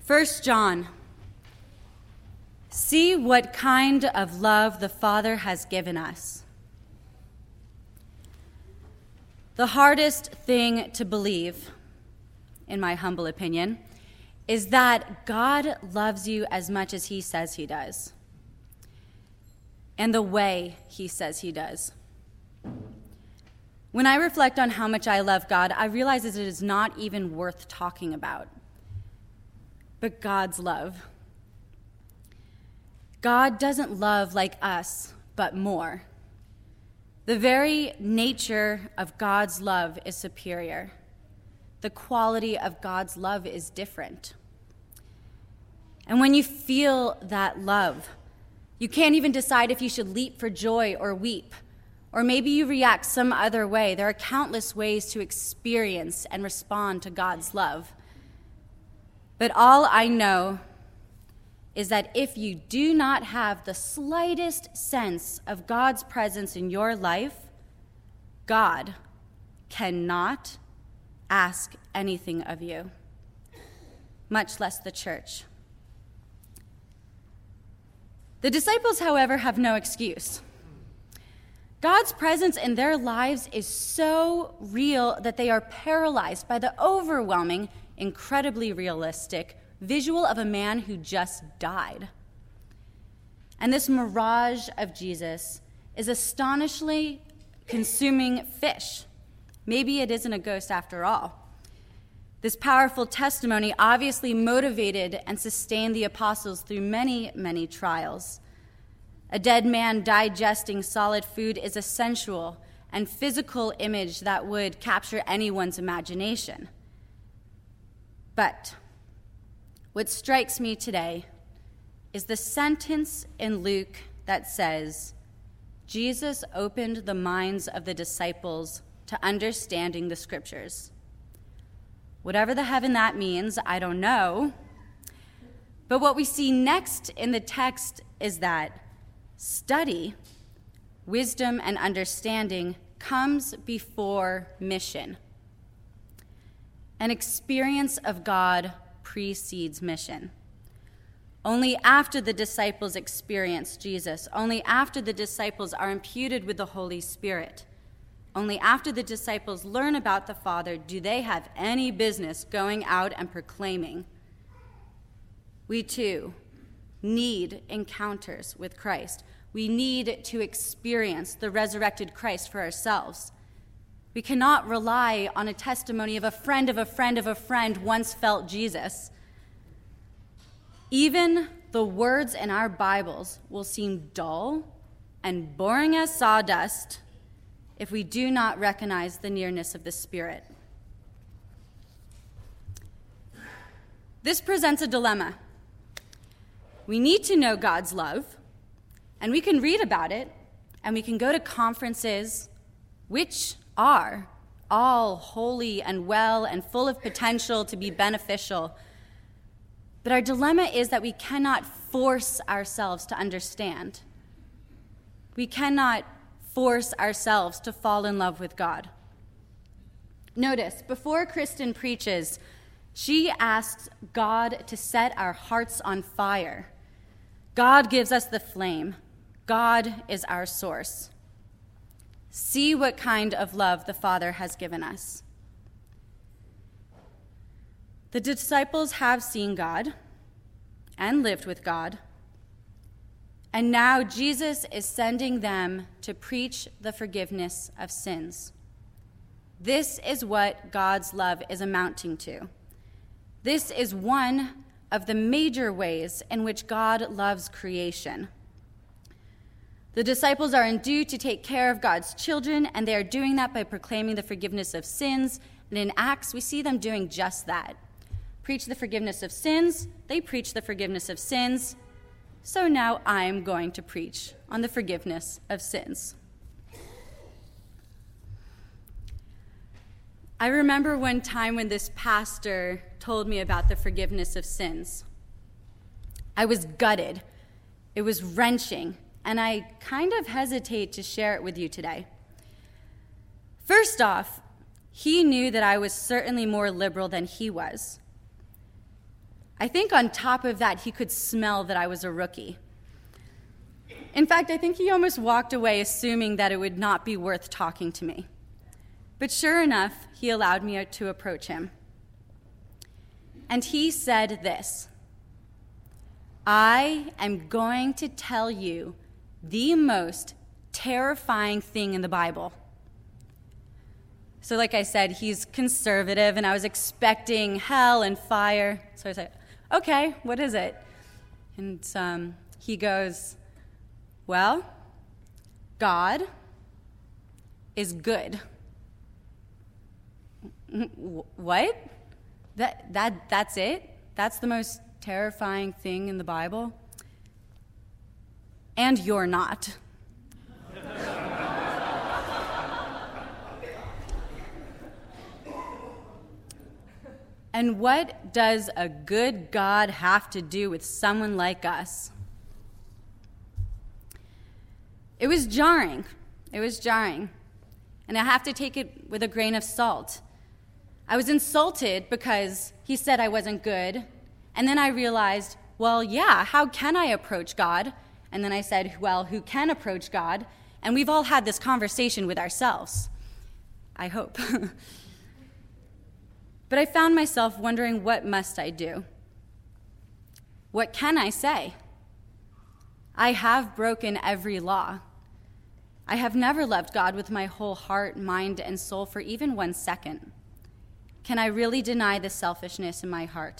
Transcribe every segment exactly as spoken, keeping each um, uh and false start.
First John. See what kind of love the Father has given us. The hardest thing to believe, in my humble opinion, is that God loves you as much as he says he does, and the way he says he does. When I reflect on how much I love God, I realize that it is not even worth talking about. But God's love. God doesn't love like us, but more. The very nature of God's love is superior. The quality of God's love is different. And when you feel that love, you can't even decide if you should leap for joy or weep, or maybe you react some other way. There are countless ways to experience and respond to God's love. But all I know is that if you do not have the slightest sense of God's presence in your life, God cannot ask anything of you, much less the church. The disciples, however, have no excuse. God's presence in their lives is so real that they are paralyzed by the overwhelming, incredibly realistic visual of a man who just died. And this mirage of Jesus is astonishingly consuming fish. Maybe it isn't a ghost after all. This powerful testimony obviously motivated and sustained the apostles through many, many trials. A dead man digesting solid food is a sensual and physical image that would capture anyone's imagination. But what strikes me today is the sentence in Luke that says, Jesus opened the minds of the disciples to understanding the scriptures. Whatever the heaven that means, I don't know. But what we see next in the text is that study, wisdom, and understanding comes before mission. An experience of God precedes mission. Only after the disciples experience Jesus, only after the disciples are imputed with the Holy Spirit, only after the disciples learn about the Father do they have any business going out and proclaiming. We too need encounters with Christ. We need to experience the resurrected Christ for ourselves. We cannot rely on a testimony of a friend of a friend of a friend once felt Jesus. Even the words in our Bibles will seem dull and boring as sawdust if we do not recognize the nearness of the Spirit. This presents a dilemma. We need to know God's love, and we can read about it, and we can go to conferences, which are all holy and well and full of potential to be beneficial. But our dilemma is that we cannot force ourselves to understand. We cannot force ourselves to fall in love with God. Notice, before Kristen preaches, she asks God to set our hearts on fire. God gives us the flame. God is our source. See what kind of love the Father has given us. The disciples have seen God and lived with God, and now Jesus is sending them to preach the forgiveness of sins. This is what God's love is amounting to. This is one of the major ways in which God loves creation. The disciples are endued to take care of God's children, and they are doing that by proclaiming the forgiveness of sins. And in Acts, we see them doing just that. Preach the forgiveness of sins, they preach the forgiveness of sins. So now I'm going to preach on the forgiveness of sins. I remember one time when this pastor told me about the forgiveness of sins. I was gutted. It was wrenching. And I kind of hesitate to share it with you today. First off, he knew that I was certainly more liberal than he was. I think on top of that, he could smell that I was a rookie. In fact, I think he almost walked away assuming that it would not be worth talking to me. But sure enough, he allowed me to approach him. And he said this: "I am going to tell you the most terrifying thing in the Bible." So like I said, he's conservative, and I was expecting hell and fire. So I was like, okay, what is it? And um, he goes, well, God is good. What? That that that's it? That's the most terrifying thing in the Bible? And you're not. And what does a good God have to do with someone like us? It was jarring. It was jarring. And I have to take it with a grain of salt. I was insulted because he said I wasn't good. And then I realized, well, yeah, how can I approach God? And then I said, well, who can approach God? And we've all had this conversation with ourselves. I hope. But I found myself wondering, what must I do? What can I say? I have broken every law. I have never loved God with my whole heart, mind, and soul for even one second. Can I really deny the selfishness in my heart?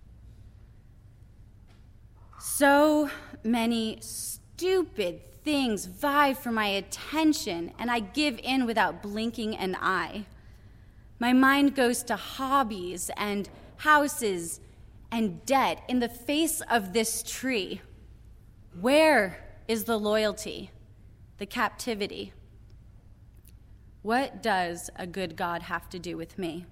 So many stupid things vie for my attention, and I give in without blinking an eye. My mind goes to hobbies and houses and debt in the face of this tree. Where is the loyalty, the captivity? What does a good God have to do with me?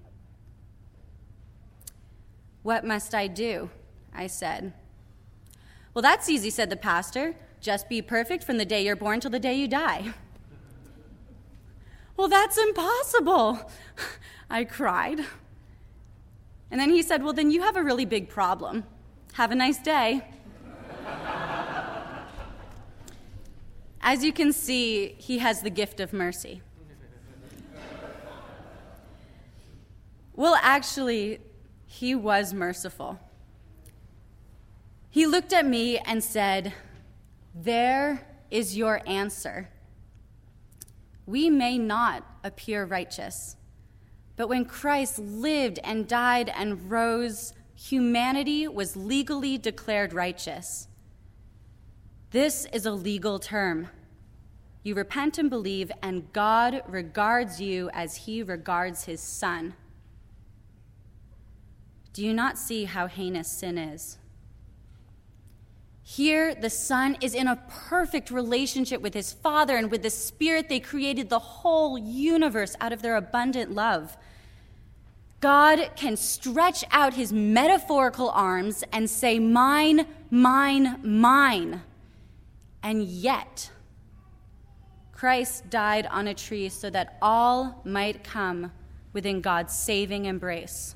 What must I do? I said. Well, that's easy, said the pastor. Just be perfect from the day you're born till the day you die. Well, that's impossible, I cried. And then he said, well, then you have a really big problem. Have a nice day. As you can see, he has the gift of mercy. Well, actually, he was merciful. He looked at me and said, there is your answer. We may not appear righteous, but when Christ lived and died and rose, humanity was legally declared righteous. This is a legal term. You repent and believe, and God regards you as he regards his Son. Do you not see how heinous sin is? Here, the Son is in a perfect relationship with his Father, and with the Spirit, they created the whole universe out of their abundant love. God can stretch out his metaphorical arms and say, mine, mine, mine. And yet, Christ died on a tree so that all might come within God's saving embrace.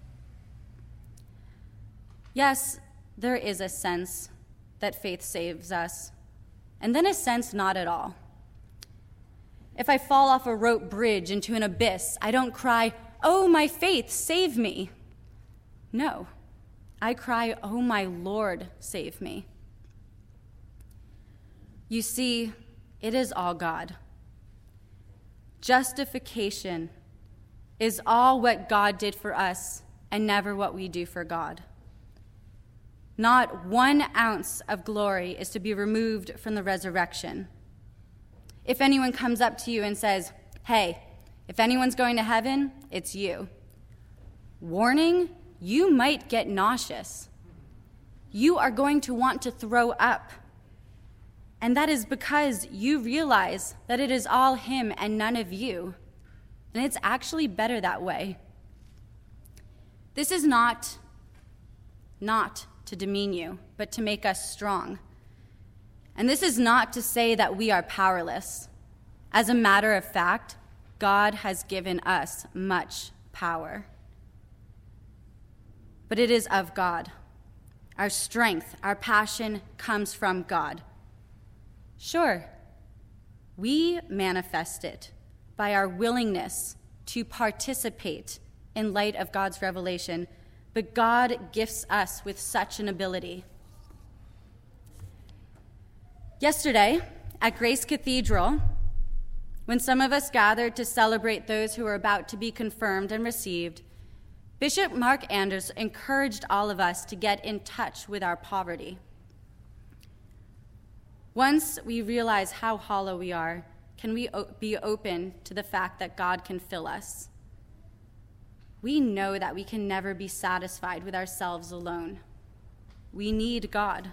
Yes, there is a sense that faith saves us, and then a sense not at all. If I fall off a rope bridge into an abyss, I don't cry, oh, my faith, save me. No, I cry, oh, my Lord, save me. You see, it is all God. Justification is all what God did for us and never what we do for God. Not one ounce of glory is to be removed from the resurrection. If anyone comes up to you and says, hey, if anyone's going to heaven, it's you. Warning, you might get nauseous. You are going to want to throw up. And that is because you realize that it is all him and none of you. And it's actually better that way. This is not, not to demean you, but to make us strong. And this is not to say that we are powerless. As a matter of fact, God has given us much power. But it is of God, our strength, our passion comes from God. Sure, we manifest it by our willingness to participate in light of God's revelation, but God gifts us with such an ability. Yesterday, at Grace Cathedral, when some of us gathered to celebrate those who were about to be confirmed and received, Bishop Mark Anders encouraged all of us to get in touch with our poverty. Once we realize how hollow we are, can we be open to the fact that God can fill us? We know that we can never be satisfied with ourselves alone. We need God.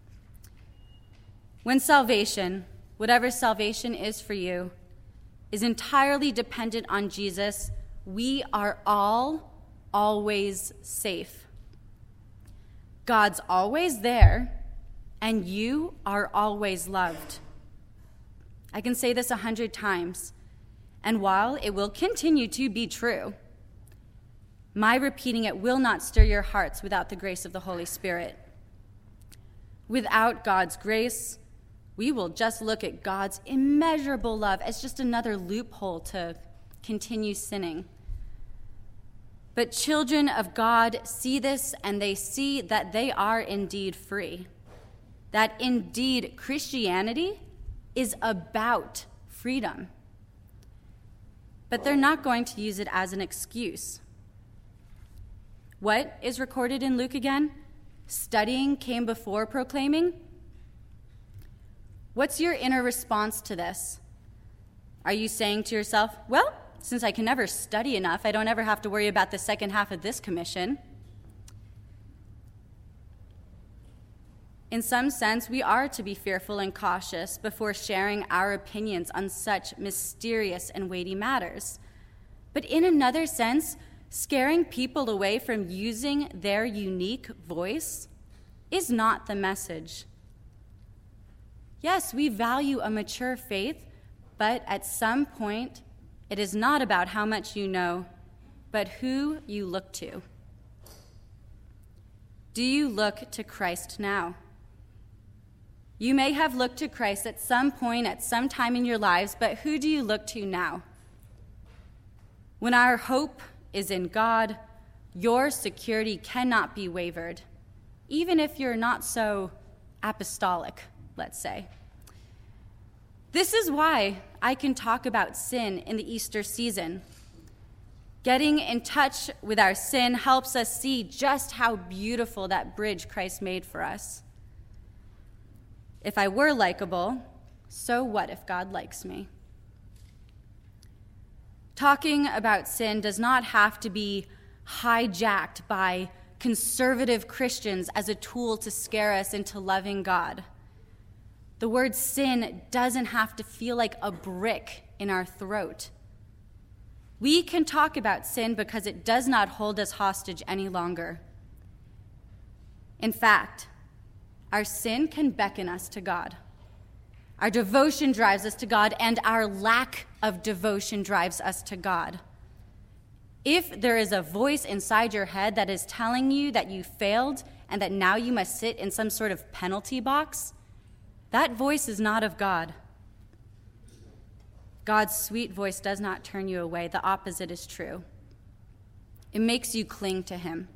When salvation, whatever salvation is for you, is entirely dependent on Jesus, we are all always safe. God's always there, and you are always loved. I can say this a hundred times, and while it will continue to be true, my repeating it will not stir your hearts without the grace of the Holy Spirit. Without God's grace, we will just look at God's immeasurable love as just another loophole to continue sinning. But children of God see this, and they see that they are indeed free, that indeed Christianity is about freedom. But they're not going to use it as an excuse. What is recorded in Luke again? Studying came before proclaiming? What's your inner response to this? Are you saying to yourself, well, since I can never study enough, I don't ever have to worry about the second half of this commission? In some sense, we are to be fearful and cautious before sharing our opinions on such mysterious and weighty matters. But in another sense, scaring people away from using their unique voice is not the message. Yes, we value a mature faith, but at some point, it is not about how much you know, but who you look to. Do you look to Christ now? You may have looked to Christ at some point, at some time in your lives, but who do you look to now? When our hope is in God, your security cannot be wavered, even if you're not so apostolic, let's say. This is why I can talk about sin in the Easter season. Getting in touch with our sin helps us see just how beautiful that bridge Christ made for us. If I were likable, so what if God likes me? Talking about sin does not have to be hijacked by conservative Christians as a tool to scare us into loving God. The word sin doesn't have to feel like a brick in our throat. We can talk about sin because it does not hold us hostage any longer. In fact, our sin can beckon us to God. Our devotion drives us to God, and our lack of devotion drives us to God. If there is a voice inside your head that is telling you that you failed and that now you must sit in some sort of penalty box, that voice is not of God. God's sweet voice does not turn you away. The opposite is true. It makes you cling to him.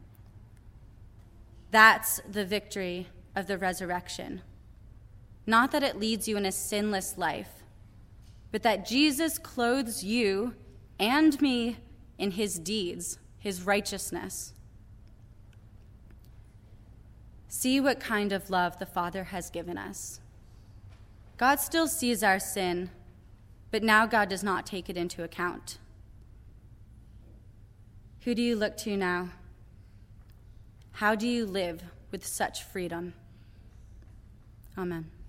That's the victory of the resurrection. Not that it leads you in a sinless life, but that Jesus clothes you and me in his deeds, his righteousness. See what kind of love the Father has given us. God still sees our sin, but now God does not take it into account. Who do you look to now? How do you live with such freedom? Amen.